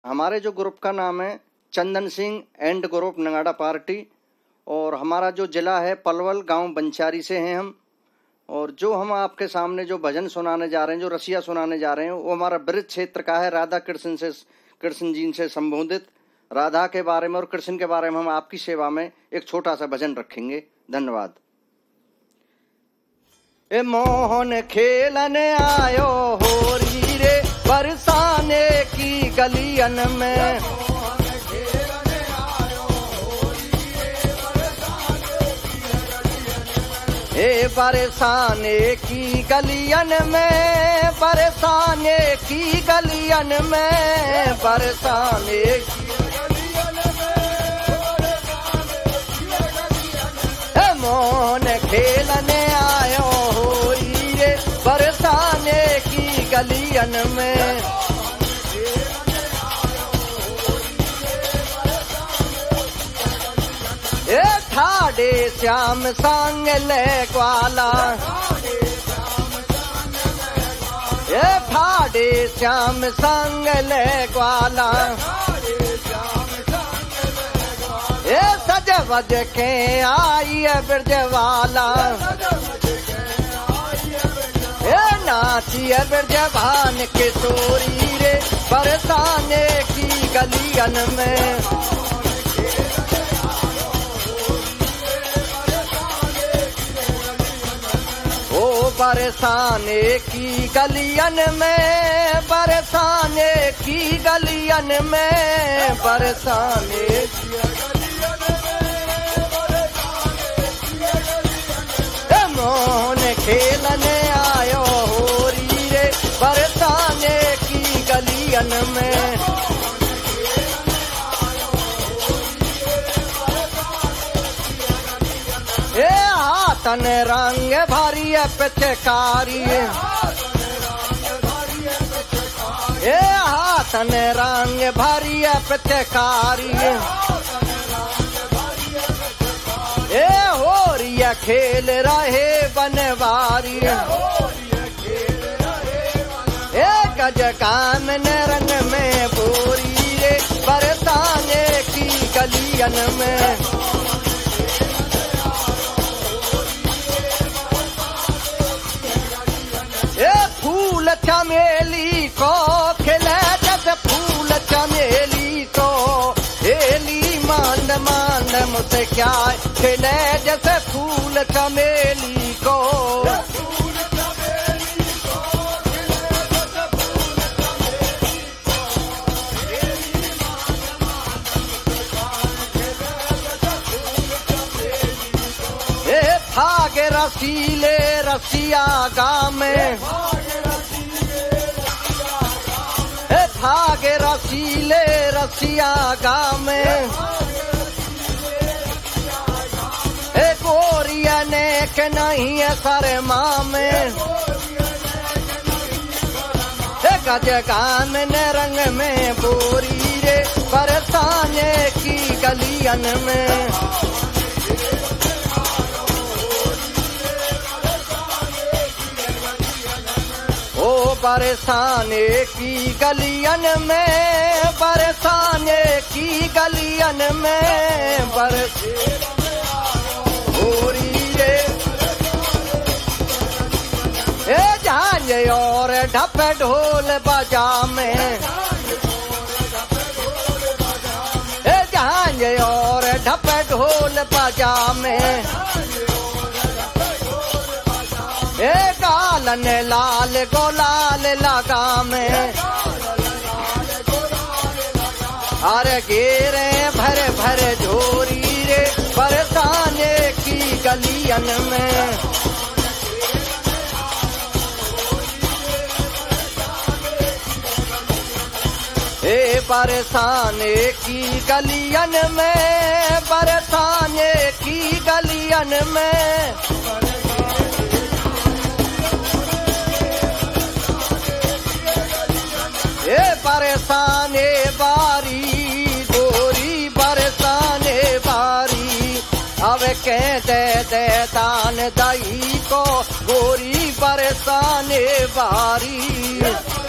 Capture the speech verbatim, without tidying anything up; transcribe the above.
हमारे जो ग्रुप का नाम है चंदन सिंह एंड ग्रुप नगाड़ा पार्टी, और हमारा जो ज़िला है पलवल, गांव बंचारी से हैं हम। और जो हम आपके सामने जो भजन सुनाने जा रहे हैं, जो रसिया सुनाने जा रहे हैं, वो हमारा ब्रज क्षेत्र का है। राधा कृष्ण से कृष्ण जी से संबोधित राधा के बारे में और कृष्ण के बारे में हम आपकी सेवा में एक छोटा सा भजन रखेंगे। धन्यवाद। ए मोहन खेलने आयो हो रे बरसाने की गलियन में, ए बरसाने की गलियन में, बरसाने की गलियन में, बरसाने की मोहन खेलने आयो हो रे बरसाने की गलियन में। ए ठाडे श्याम संग ले ग्वाला, ए ठाडे श्याम संग ले ग्वाला, ए सज बज के आई ब्रजवाला, ए नाचिए ब्रजभान किशोरी रे बरसाने की गलियन में। ओ बरसाने की गलियन में, बरसाने की गलियन में, बरसाने मोहन खेलने आयो हो रे बरसाने की गलियन में। ए हाथन रंग भरी पिचकारी, ए हाथन रंग भरी पिचकारी, ए होरिया खेल रहे बनवारी, ए गज कामन रंग में बोरी रे बरसाने की गलियन में। ए फूल चमेली को खिले जैसे फूल चमेली को, हेली मांड मांड मुझसे क्या खिले जैसे फूल चमेली को। ए भागे रसीले रसिया गाँव में, ए भागे रसीले रसिया गाँव में, ए गोरिया ने के नहीं है सरे माँ में, ए गज कामन रंग में बोरी रे बरसाने की गलियन में। ओ बरसाने की गलियन में, बरसाने की गलियन में, बरस रे ए झांझ और ढप ढोल बजा में, ए झांझ और ढप ढोल बजा में, ए गालन लाल गोलाल लगा में, अरे गेरे भर भर झोरी रे बरसाने की गलियन में। ए बरसाने की गलियन में, बरसाने की गलियन में, ए बरसाने बारी गोरी बरसाने बारी, अब कह दे दे दान दही को गोरी बरसाने बारी।